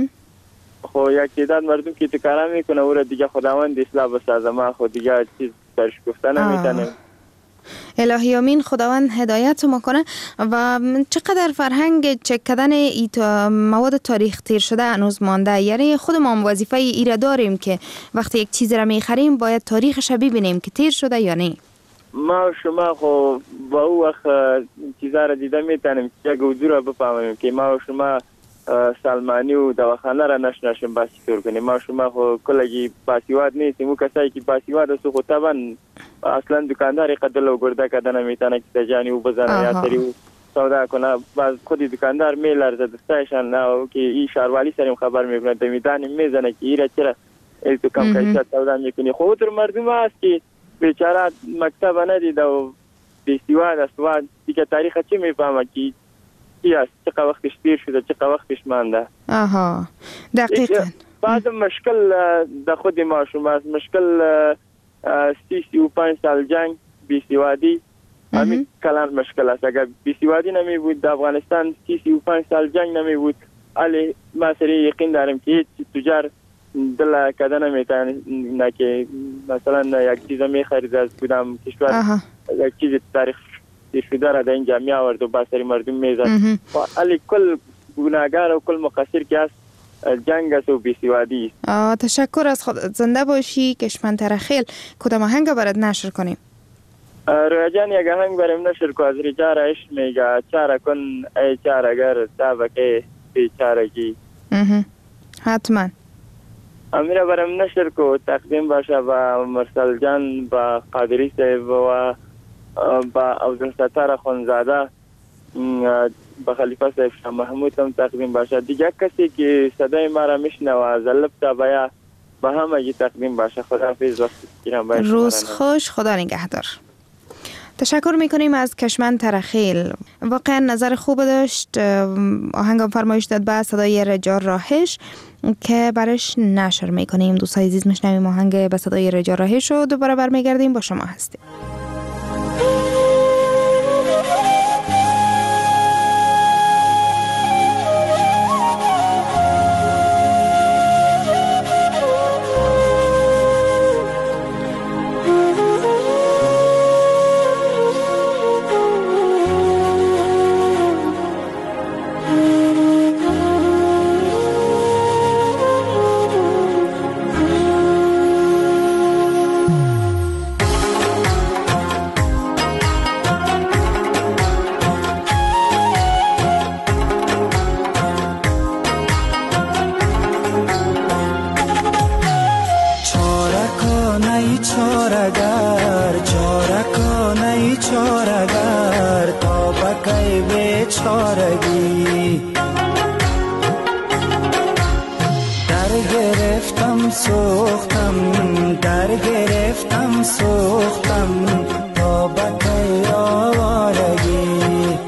خو یک تعداد مردم که تکرار میکنه او را دیگه خداوند اصلاح بسازه. ما خود دیگه چیز برش گفته نمیتونیم. الهی آمین، خداوند هدایت ما کنه. و چقدر فرهنگ چک کردن مواد تاریخ تیر شده هنوز مانده؟ یعنی خود ما وظیفه ای را داریم که وقتی یک چیز را میخریم باید تاریخش را ببینیم که تیر شده یا نه. ما شما خو با او وقت چیزا را دیده میتونیم یک موضوع را بفهمیم که ما شما سلمانی و دواخانه را نشناسیم باسی طور کنیم. ما شما خو کلگی باسیواد نیستیم. او کسایی که باسیواد است خو طبعا اصلا دکانداری قدل و گرده کده نمیتونه که تجانی او بزنه یا سری او سودا کنه. باز خودی دکاندار میلرزه دستایشان او که این شاروالی سریم خبر میکنه دمیدانی میزنه که ایره چرا ای تو کم کیفیت سودا میکنی. خود در مردم هست که بیچاره مکتب ندیده و بسیواد است و دیگه تاریخ چی میفهمه که است چقدر وقتش تیر شده چقدر وقتش مانده. دقیقاً. بعد مشکل در خود ما شما مشکل 35 سال جنگ بیسوادی همین کلان مشکل است. اگر بیسوادی نمی بود در افغانستان 35 سال جنگ نمی بود علی ما سری یقین دارم که هیچ تجار دل کده نمیتونه که مثلا یک چیز می خرید از کدام کشور یک چیز تاریخ تیر شده را در این جامعه آورد و با سری مردم میزد. علی کل گناهگار و کل مقصر که است جنگ است و بیسوادی است. تشکر از خود. زنده باشی کشمن ترخیل. کدام آهنگ برات نشر کنیم؟ رویا جان یک آهنگ بریم نشر کو از رجا را عشق میگه چاره کن ای چارهگر تابکه بیچارگی. حتما امیر بریم نشر کو تقدیم باشه با مرسل جان با قادری صاحب و با عبدالستار خونزاده با خلیفه صاحب شاه محمود هم تقدیم باشه. دیگه کسی که صدای ما را میشنوه از لپتا بیا با همگی تقدیم باشه. خداحافظ. وقت گیرم باید روز خوش. خدا نگهدار. تشکر میکنیم از کشمن ترخیل. واقعا نظر خوب داشت. آهنگم فرمایش داد به صدای رجا راهش که برش نشر میکنیم. دوستای عزیز میشنویم آهنگ به صدای رجا راهش و دوباره برمیگردیم با شما هستیم. بکی بیچارگی در گرفتم سوختم در گرفتم سوختم تا بکی آوارگی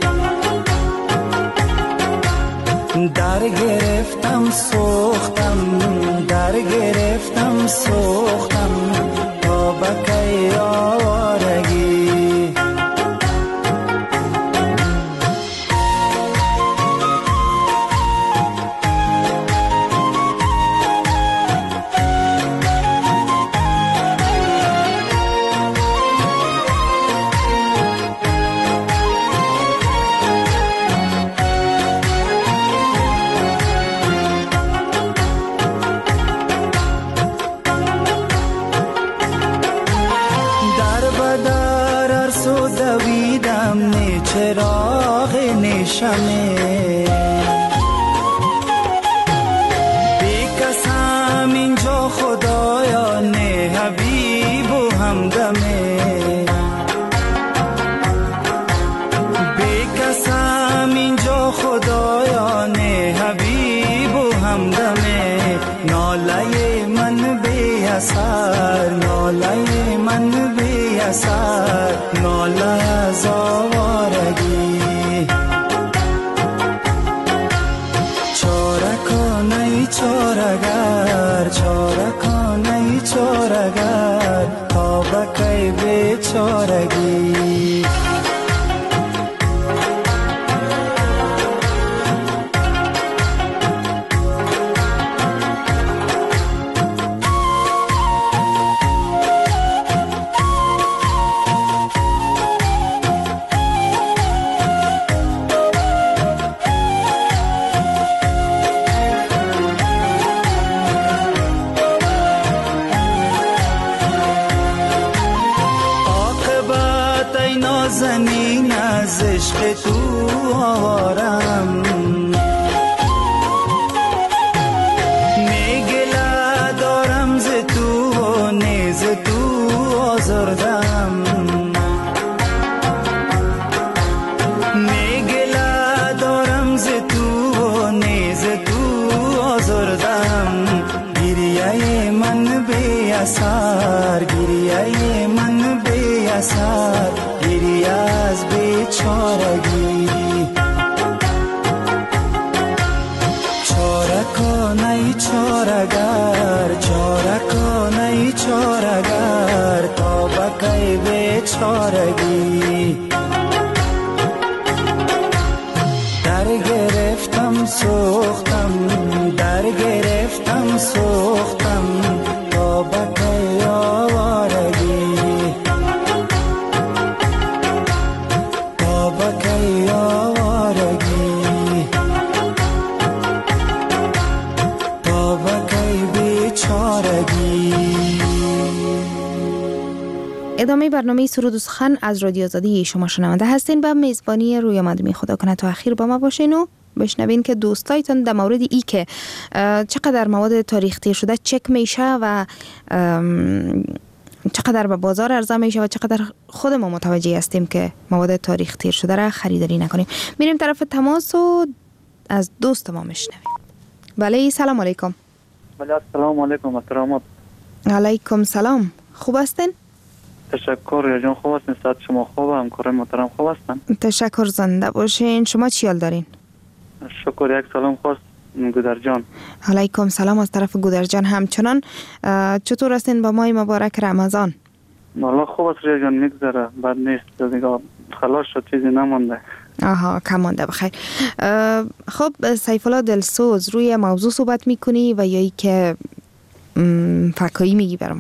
در گرفتم سوختم در گرفتم سوختم تا بکی آوارگی چراغ نشمه بی کسم اینجا خدایا نه حبیب و همدمه بی کسم اینجا خدایا نه حبیب و همدمه ناله من بی اثر ناله من بی اثر ناله از آوارگی چارکانه چارگر چارکانه چارگر تا بکی بیچارگی زنین از عشق تو آوارم میگله دارم ز تو و نیز تو آزردم میگله دارم ز تو و نیز تو آزردم گریه من بی اثر گریه من بی اثر گریه از بیچارگی چارکانه چارگر چارکانه چارگر تا بکی بیچارگی در گرفتم سوختم در گرفتم سوختم تا بکی آوارگی بکی آوارگی تا بکی بیچارگی. ادامه برنامه سرود و سخن از رادیو آزادی شما شنونده هستین. به میزبانی روی آمدمی خدا کنه تا اخیر با ما باشین و بشنوین که دوستایتان در مورد ای که چقدر مواد تاریخ تیر شده چک میشه و چقدر به بازار عرضه میشه و چقدر خود ما متوجه هستیم که مواد تاریخ تیر شده را خریداری نکنیم. میریم طرف تماس و از دوست ما میشنویم. بله سلام علیکم. بله سلام علیکم محترمات. علیکم سلام. خوب هستین؟ تشکر یا جان خوب هستین. ساعت شما خوب، همکار محترم خوب هستن. تشکر زنده باشین. شما چی حال دارین؟ شکر. یک سلام خاص گودرجان. علیکم سلام از طرف گودرجان همچنان. چطور هستین با ماه مبارک رمضان؟ والله خوب است ریا جان، میگذره، بد نیست، دیگه خلاص شد، چیزی نمونده. آها کم مانده. بخیر. خب سیف الله دلسوز روی موضوع صحبت میکنی و یا ای که فکایی میگی برام؟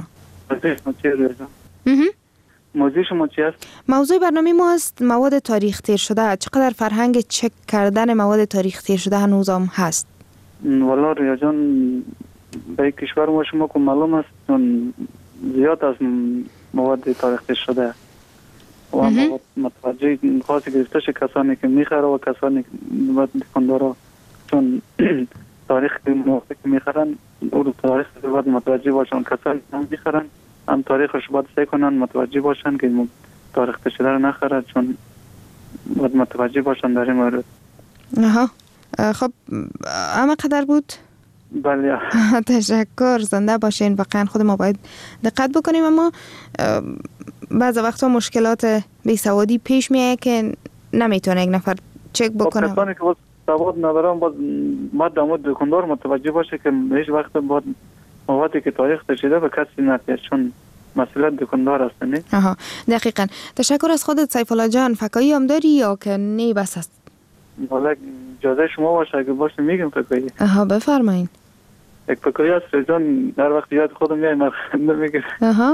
موضوع شما چی است؟ موضوع برنامه ما است مواد تاریخ تیر شده. چقدر فرهنگ چک کردن مواد تاریخ تیر شده هنوز هم هست؟ والا ریا جان به کشور ما شما که معلوم است چون زیاد از مواد تاریخ تیر شده و متوجه خاصی گرفتش کسانی که میخره و کسانی که دکاندارا چون تاریخ موقعی که میخرن او تاریخ باید متوجه باشن، کسانی هم میخرن هم تاریخش باید سعی کنن متوجه باشن که تاریخ شده رو نخره، چون باید متوجه باشن در این مورد. خب اما قدر بود؟ بله. تشکر، زنده باشین. واقعا خود ما باید دقت بکنیم، اما بعض وقتا مشکلات بیسوادی پیش میاد که نمیتونه یک نفر چک بکنه. کسانی که باز سواد ندارن باز مدام دکاندار متوجه باشه که هیچ وقت باید موادی که تاریخ شده به کسی نتیجه، چون مسئولیت دکاندار است. نه دقیقاً. تشکر از خودت سیف الله جان. فکایی هم داری یا که نه بس است؟ والا اجازه شما باشه اگه باشه میگم فکایی. بفرمایید. یک فکایی است جان، در وقت یاد خودم میای مرخنده میگه.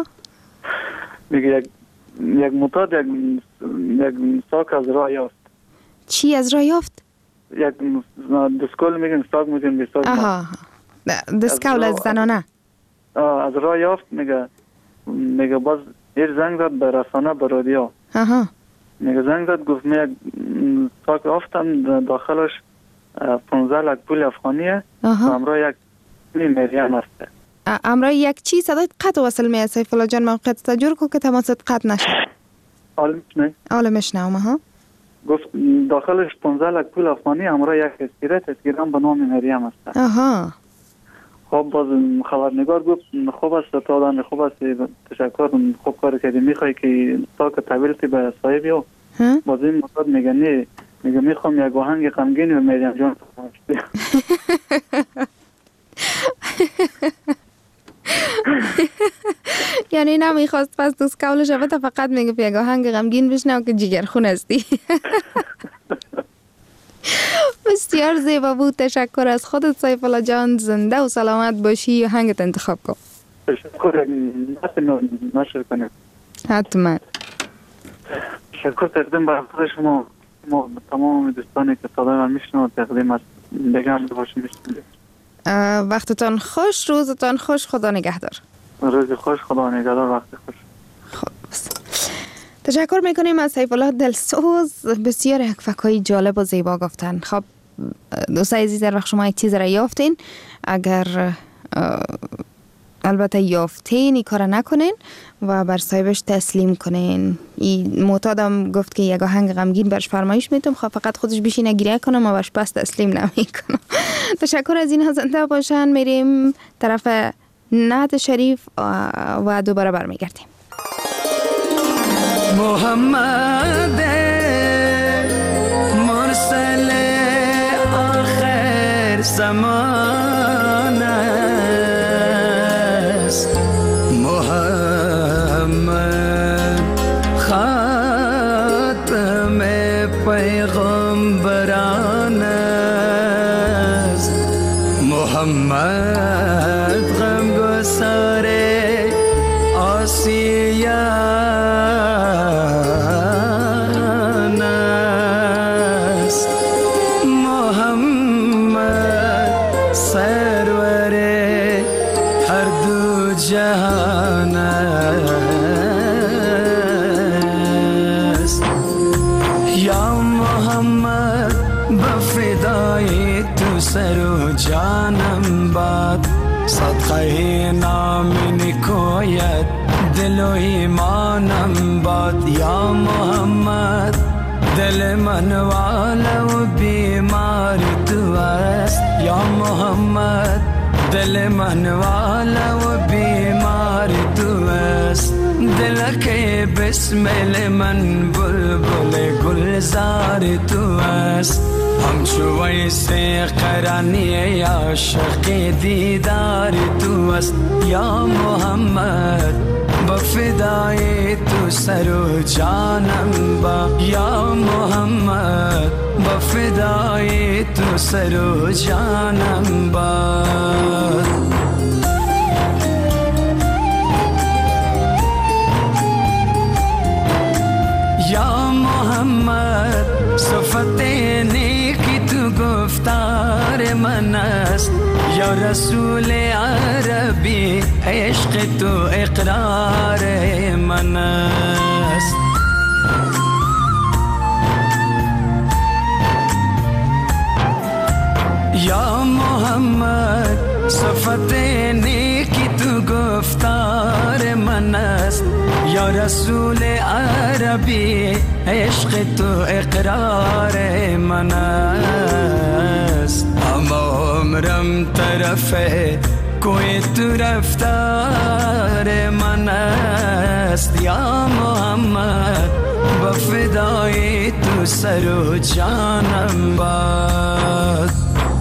میگه یک معتاد یک ساک از راه یافت. چی از راه یافت؟ یک دسکول میگن، ساک میگن به ساک. دسکول از زنانه. از راه یافت. میگه باز هر زنگ داد به رسانه، به رادیو. میگه زنگ داد گفت یک ساک افتم داخلش 15 لک پول افغانیه همراه یک مریم است. امرای یک چی؟ صدای قطع وصل میاد سیف الله جان. موقع تجربه کو که تماست قطع نشه. عالمش نه. گفت داخلش 15 لک پول افغانی همراه یک اسکیرم به نام مریم است. خب باز خبرنگار گفت خوب است تا دادن، خوب است، تشکر، خوب کار کردی. میخوای که ساک تحویلتی به صاحبی و باز این مطاد میگه نه، میگه میخوام یک آهنگ غمگین و مریم جان. یعنی نمیخواست پس دوست کولش تا فقط میگه یک آهنگ غمگین بشنو که جیگرخون هستی. بسیار زیبا بود. تشکر از خودت سیف الله جان. زنده و سلامت باشی. آهنگت انتخاب کن. تشکر. نشر کنیم. حتما. تشکر تقدیم بر خود شما. ما تمام دوستانی که صدای من میشنو تقدیم از بگم باشیم. وقتتان خوش، روزتان خوش، خدا نگهدار. روز خوش، خدا نگهدار، وقت خوش. تشکر میکنیم از سیف الله دلسوز. بسیار یک فکایی جالب و زیبا گفتن. خب دوستای عزیز، در وقت شما یک چیز را یافتین، اگر البته یافتین این کار نکنین و بر صاحبش تسلیم کنین. این معتادم گفت که یک آهنگ غمگین برش فرمایش میتونم، خب فقط خودش بشینه گریه کنم و برش پس تسلیم نمیکنم. تشکر از این زنده باشن. میریم طرف نعت شریف و دوباره برمیگردیم. محمد مرسل آخر زمان است، محمد خاتم پیغمبران است، محمد غمگسار آسیا جانم باد صدقه نام نکویت دل و ایمانم باد. یا محمد دل من والا و بیمار تو است، یا محمد دل من والا و بیمار تو است. دل که بسمل من بلبل گلزار تو است، همچو ویسه قرنی عاشق دیدار تو است. یا محمد بفدای تو سر و جانم با، یا محمد بفدای تو سر و جانم با. یا محمد صفت نیکی تو گفتار من است، یا رسول عربی عشق تو اقرار من است. یا محمد صفت نیکی تو گفتار من است، یا یا رسول عربی عشق تو اقرار من است اما عمرم طرف کوی تو رفتار من است یا محمد با فدای تو سر و جانم باد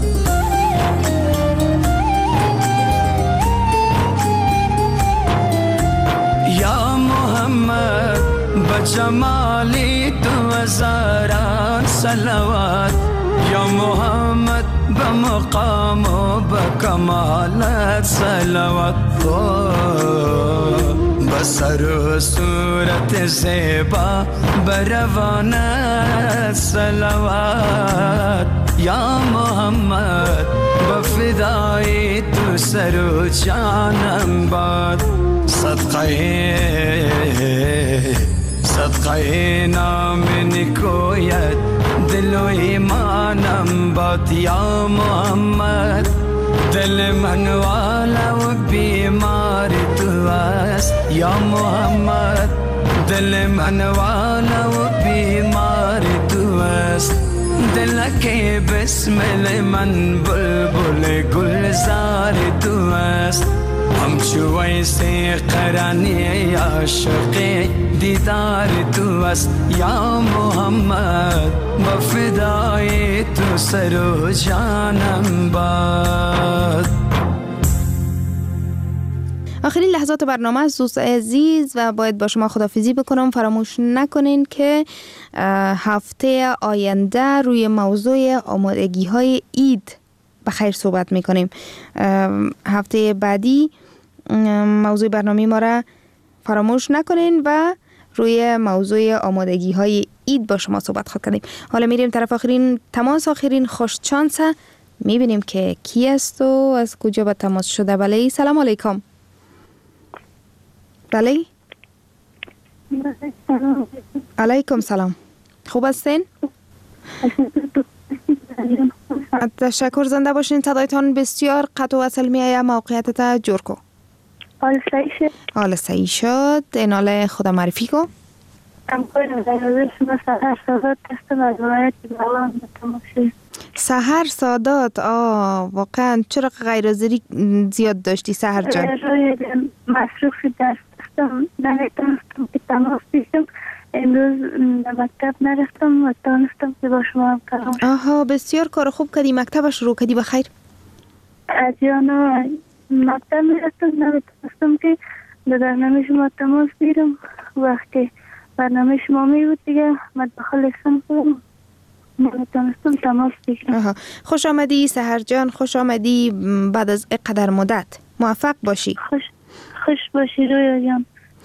یا محمد با جمالی تو هزاران صلوات یا محمد با مقام و با کمالت صلوات با سر و صورت زیبا بروانت صلوات یا محمد با فدای تو سر و جانم باد صدقه نام نکویت دل و ایمانم باد یا محمد دل من والا و بیمار تو است یا محمد دل من والا و بیمار تو است دل که بسمل من بلبل گلزار تو است همچو ویسی قرانی عاشق دیدار تو است یا محمد با فدای تو سر و جانم باد. آخرین لحظات برنامه است دوست عزیز و باید با شما خداحافظی بکنم. فراموش نکنین که هفته آینده روی موضوع آمادگی های عید بخیر صحبت میکنیم. هفته بعدی موضوع برنامه ما را فراموش نکنین و روی موضوع آمادگی های عید با شما صحبت خواهد کردیم. حالا میریم طرف آخرین تماس. آخرین خوش شانس میبینیم که کی است و از کجا به تماس شده. بله سلام علیکم. بله علیکم سلام. خوب هستین؟ تشکر. زنده باشین. صدایتان بسیار قطع و وصل میآید. موقعیتت جور کو. حال صحیح شد. اینال خدا معرفی کو. سحر سادات. واقعا چرا غیر حاضری زیاد داشتی سحر جان؟ مصروفی دستم نمیتونستم که تماس بگیرم. امروز مکتب نرفتم و تانستم که با شما هم کارم. آها بسیار کار خوب کردی. مکتب شروع کردی بخیر؟ از یانا مکتب میرفتم نمیتونستم که به برنامه شما تماس بگیرم. وقتی برنامه شما میبود دیگه مدخل لسان کنم نمیتونستم تماس بگیرم. خوش آمدی سحر جان. خوش آمدی بعد از اینقدر مدت. موفق باشی. خوش باشی رویا جان.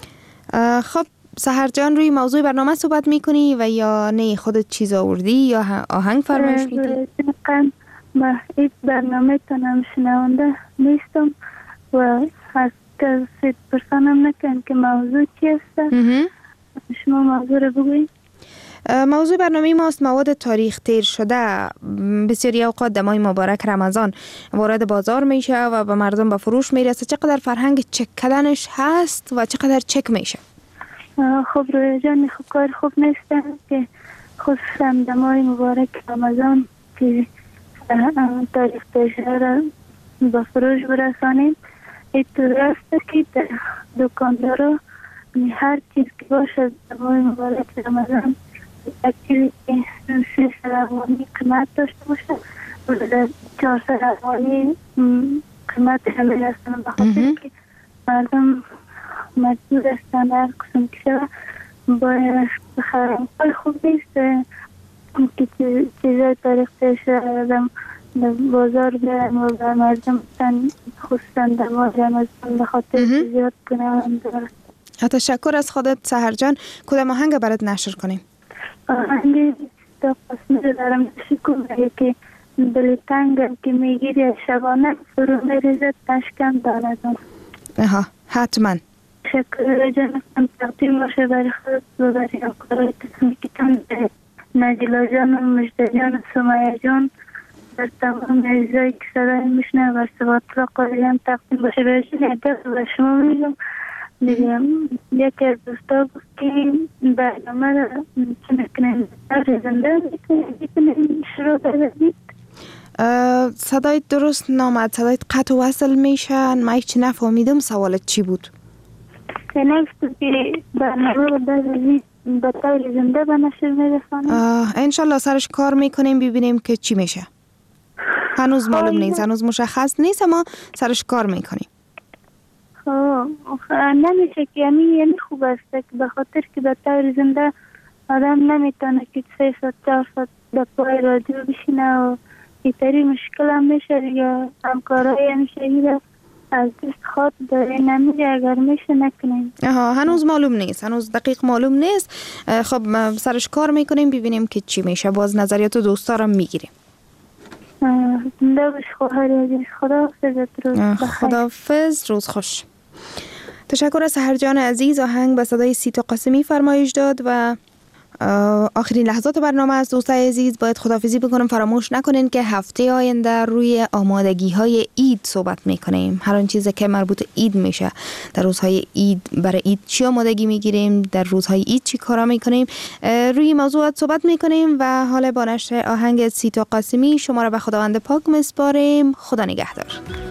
خب سحر جان روی موضوع برنامه صحبت میکنی و یا نه خودت چیز آوردی یا آهنگ فرمایش میدی؟ من این برنامه تنم شنونده نیستم و از کسی پرسانم نکن که موضوع چی است. شما موضوع رو بگویید. موضوع برنامه ماست مواد تاریخ تیر شده. بسیاری اوقات در ماه مبارک رمضان وارد بازار میشه و به مردم به فروش میرسه. چقدر فرهنگ چک کردنش هست و چقدر چک میشه؟ خب روی جان خب کار خوب نیست که خصوصا در ماه مبارک رمضان که تاریخ تیر شده را به فروش برسانیم. این درسته که دکاندارا هر چیز که باشه در ماه مبارک رمضان یک چیزی که 300 افغانی قیمت داشته باشه و در 400 افغانی قیمت همه رسانه به خاطر که مردم مجبور هستند هر قسم که شده باید بخرم. کار خوب نیست که چیزای تاریخ تیر شده در بازار برن و به مردم خصوصا در ماه رمضان به خاطر زیاد گناه دارد. تشکر از خودت سحر جان. کدام آهنگ برات نشر کنیم؟ آهنگ تا قسمی رو دارم نشر کنم که دل تنگم که میگیری شبانه فرو میریزد تشکم داندم. حتما. تشکر جانم. تقدیم باشه برای خود و برای همکارای قسمی که تن نجلا جان و مجده جان و سمیه جان در تمام عزیزایی که صدای میشنه و ثبات را قالی هم تقدیم باشه برای جان. ادب و شما میگم دیگه یکی از دوستا گفت که برنامه را چه میکنیم زنده میکنیم شروع بزنید. صدایت درست نامد، صدایت قطع و وصل میشه. من هیچ نفهمیدم سوالت چی بود. نگفت که برنامه را بزنید به طور زنده به نشر میرسانیم. انشالله سرش کار میکنیم ببینیم که چی میشه. هنوز معلوم نیست، هنوز مشخص نیست، اما سرش کار میکنیم. نمیشه که یعنی خوب است که به خاطر که به طور زنده آدم نمیتونه که 3 ساعت 4 ساعت به پای رادیو بشینه و اینطوری مشکل هم میشه دیگه. همکارای همیشگی از دست خود داره نمیگه اگر میشه نکنیم. هنوز معلوم نیست، هنوز دقیق معلوم نیست. خب سرش کار میکنیم ببینیم که چی میشه. باز نظریات دوستا رو میگیریم. زنده باش خواهر عزیز. خداحافظ، روز خوش. تشکر از سحرجان عزیز. آهنگ به صدای سیتا قاسمی فرمایش داد و آخرین لحظات برنامه از دوستای عزیز باید خداحافظی بکنم. فراموش نکنین که هفته آینده روی آمادگی های عید صحبت میکنیم. هر آن چیزی که مربوط عید میشه، در روزهای عید برای عید چی آمادگی میگیریم، در روزهای عید چی کارا میکنیم، روی موضوعات صحبت میکنیم. و حالا با نشر آهنگ سیتا قاسمی شما را به خداوند پاک میسپاریم. خدا نگهدار.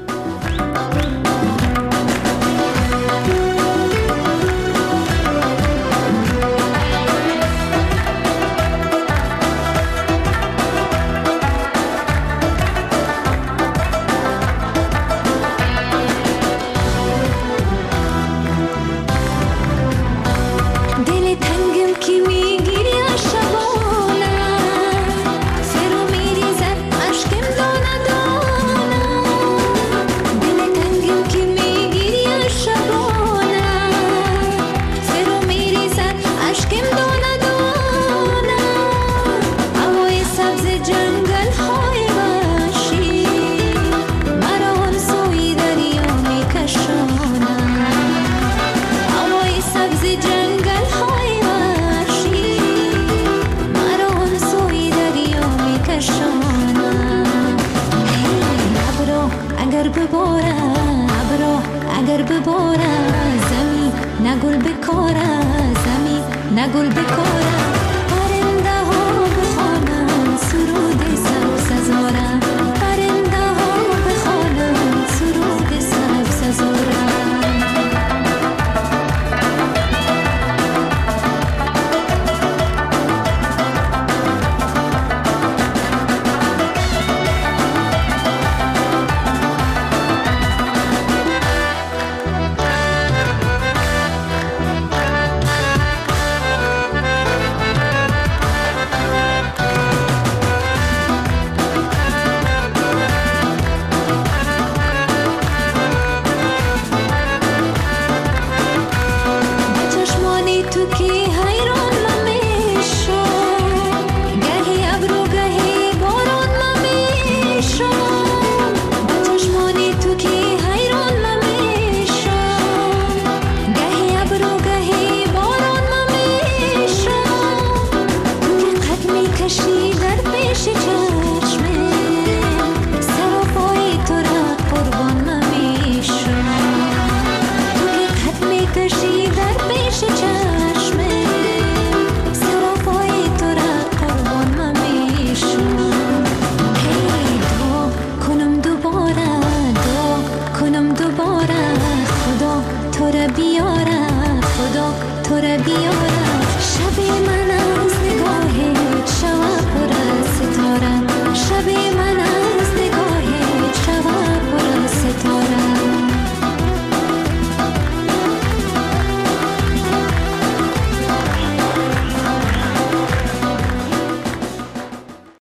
نگل بکاره پرنده ها بخوانن سرود سبززارم پرنده ها بخوانن سرود سبززارم کشی در پیش چشم